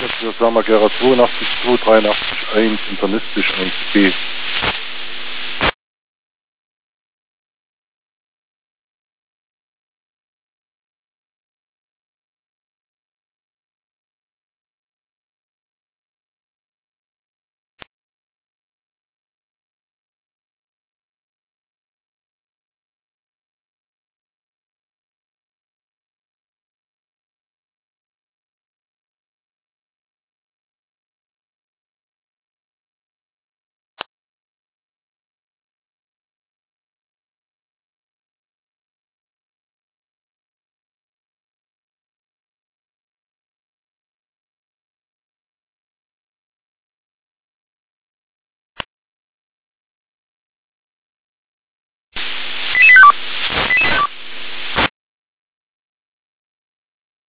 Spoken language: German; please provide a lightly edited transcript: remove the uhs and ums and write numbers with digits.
Jetzt sagen wir Gera 82 2 83 1 internistisch 1b.